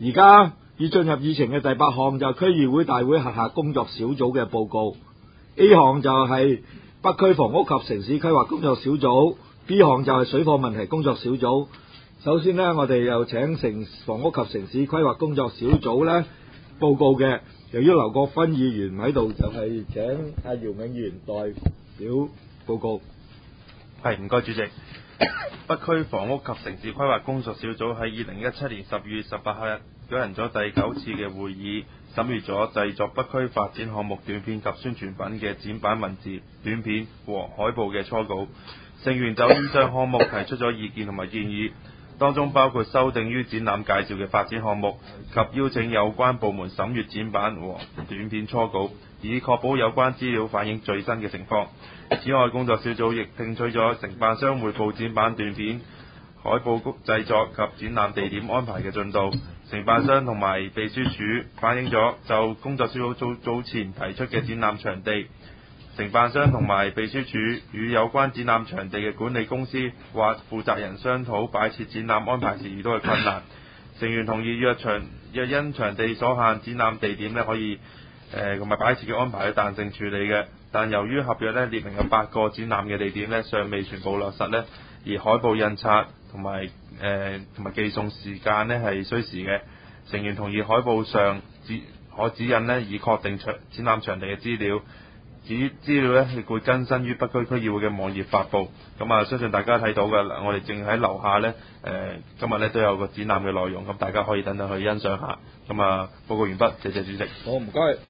而家已進入議程嘅第8項就係區議會大會轄下工作小組嘅報告。A 項就係北區房屋及城市規劃工作小組 ，B 項就係水貨問題工作小組。首先呢，我哋又請房屋及城市規劃工作小組呢報告嘅，由於劉國勳議員唔喺度，就係請阿姚永元代表報告。 係，唔該主席。北區房屋及城市規劃工作小組喺2017年12月18日舉行咗第9次嘅會議，審閱咗製作北區發展項目短片及宣傳品嘅展板文字、短片和海報嘅初稿。成員就以上項目提出咗意見同埋建議，當中包括修訂於展覽介紹嘅發展項目及邀請有關部門審閱展板和短片初稿，以確保有關資料反映最新嘅情況。此外，工作小組亦聽取咗承辦商匯報展板、短片、海報製作及展覽地點安排嘅進度。承辦商同埋秘書處反映咗就工作小組早前提出嘅展覽場地，承辦商同埋秘書處與有關展覽場地嘅管理公司或負責人商討擺設展覽安排時遇到嘅困難。成員同意若因場地所限，展覽地點可以同埋擺設嘅安排嘅彈性處理嘅，但由於合約列明有8個展覽嘅地點尚未全部落實而海報印刷同埋寄送時間係需時嘅。成員同意海報上可指引以確定展覽場地嘅資料。至於資料亦會更新於北區區議會嘅網頁發布。咁相信大家睇到嘅，我哋正喺樓下今日都有個展覽嘅內容，咁大家可以等等去欣賞下。報告完畢，謝謝主席。 好，唔該。